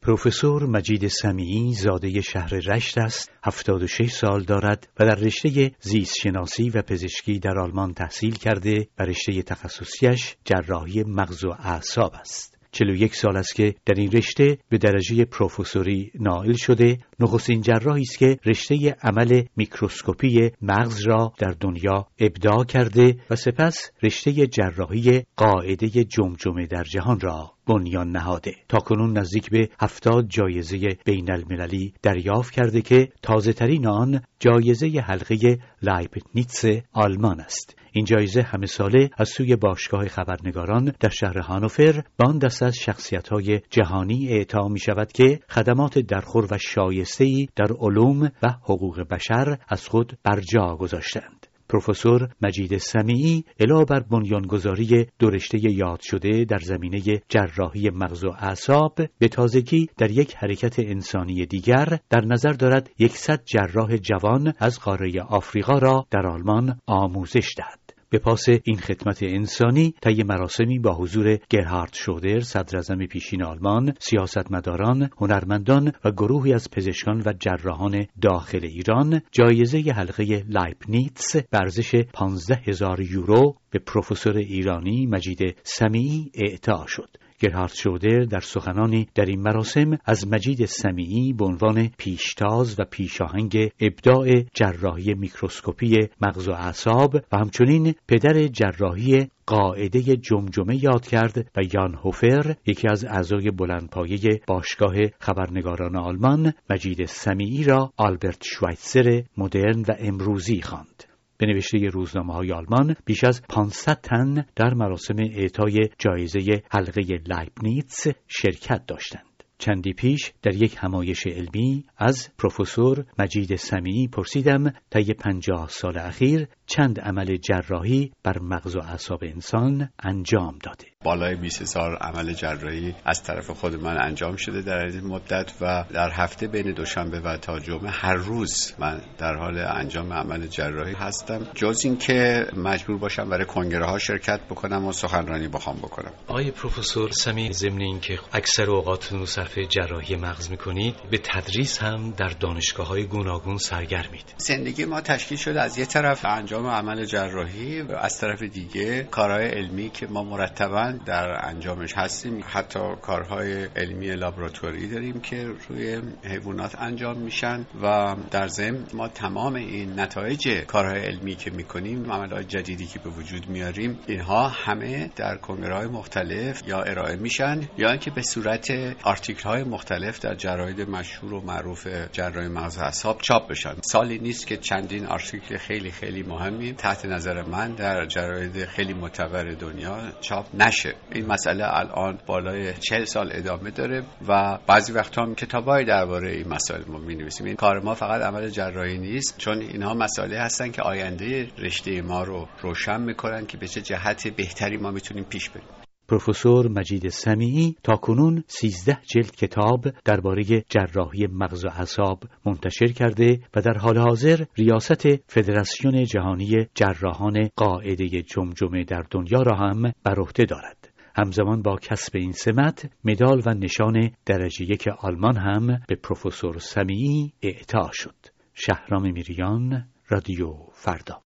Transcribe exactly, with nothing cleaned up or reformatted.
پروفسور مجید سمیعی زاده شهر رشت است، هفتاد و شش سال دارد و در رشته زیست شناسی و پزشکی در آلمان تحصیل کرده و رشته تخصصیش جراحی مغز و اعصاب است. چهل و یک سال است که در این رشته به درجه پروفسوری نائل شده. نخستین جراحی است که رشته عمل میکروسکوپی مغز را در دنیا ابداع کرده و سپس رشته جراحی قاعده جمجمه در جهان را بنیان نهاده. تاکنون نزدیک به هفتاد جایزه بین المللی دریافت کرده که تازه ترین آن جایزه حلقه لایبنیتس آلمان است. این جایزه همه ساله از سوی باشگاه خبرنگاران در شهر هانوفر به آن دسته از شخصیت‌های جهانی اعطا می شود که خدمات درخور و شایسته‌ای در علوم و حقوق بشر از خود برجا گذاشتند. پروفسور مجید سمیعی علاوه بر بنیانگذاری دو رشته یاد شده در زمینه جراحی مغز و اعصاب، به تازگی در یک حرکت انسانی دیگر در نظر دارد صد جراح جوان از قاره آفریقا را در آلمان آموزش دهد. به پاس این خدمت انسانی طی مراسمی با حضور گرهارد شودر، صدراعظم پیشین آلمان، سیاستمداران، هنرمندان و گروهی از پزشکان و جراحان داخل ایران، جایزه حلقه لایبنیتس به ارزش پانزده هزار یورو به پروفسور ایرانی مجید سمیعی اعطا شد. گرهارد شودر در سخنانی در این مراسم از مجید سمیعی به عنوان پیشتاز و پیشاهنگ ابداع جراحی میکروسکوپی مغز و اعصاب و همچنین پدر جراحی قاعده جمجمه یاد کرد و یان هوفر، یکی از اعضای بلندپایه باشگاه خبرنگاران آلمان، مجید سمیعی را آلبرت شوایتزر مدرن و امروزی خواند. به نوشته روزنامه‌های آلمان بیش از پانصد تن در مراسم اعطای جایزه حلقه لایبنیتس شرکت داشتند. چندی پیش در یک همایش علمی از پروفسور مجید سمیعی پرسیدم طی پنجاه سال اخیر چند عمل جراحی بر مغز و اعصاب انسان انجام داده. بالای بیست هزار عمل جراحی از طرف خود من انجام شده در این مدت و در هفته بین دوشنبه و تا جمعه هر روز من در حال انجام عمل جراحی هستم، جز این که مجبور باشم برای کنگره ها شرکت بکنم و سخنرانی بخوام بکنم. آقای پروفسور سمیعی، ضمن اینکه اکثر اوقاتتون رو صرف جراحی مغز میکنید، به تدریس هم در دانشگاه‌های گوناگون سرگرمید. زندگی ما تشکیل شده از یک طرف انجام عمل جراحی و از طرف دیگه کارهای علمی که ما مرتباً در انجامش هستیم. حتی کارهای علمی لابراتواری داریم که روی حیوانات انجام میشن و در ضمن ما تمام این نتایج کارهای علمی که میکنیم، عملات جدیدی که به وجود میاریم، اینها همه در کنگره‌های مختلف یا ارائه میشن یا اینکه به صورت آرتیکل‌های مختلف در جراید مشهور و معروف جراحی مغز و اعصاب چاپ بشن. سالی نیست که چندین آرتیکل خیلی خیلی مهمی تحت نظر من در جراید خیلی معتبر دنیا چاپ نشه. این مسئله الان بالای چهل سال ادامه داره و بعضی وقتا هم کتابای درباره این مسائل ما می‌نویسیم. این کار ما فقط عمل جراحی نیست، چون اینها مسائلی هستن که آینده رشته ما رو روشن می‌کنن که به چه جهت بهتری ما میتونیم پیش بریم. پروفسور مجید سمیعی تاکنون سیزده جلد کتاب درباره جراحی مغز و اعصاب منتشر کرده و در حال حاضر ریاست فدراسیون جهانی جراحان قاعده جمجمه در دنیا را هم بر عهده دارد. همزمان با کسب این سمت، مدال و نشان درجه یک آلمان هم به پروفسور سمیعی اعطا شد. شهرام میریان، رادیو فردا.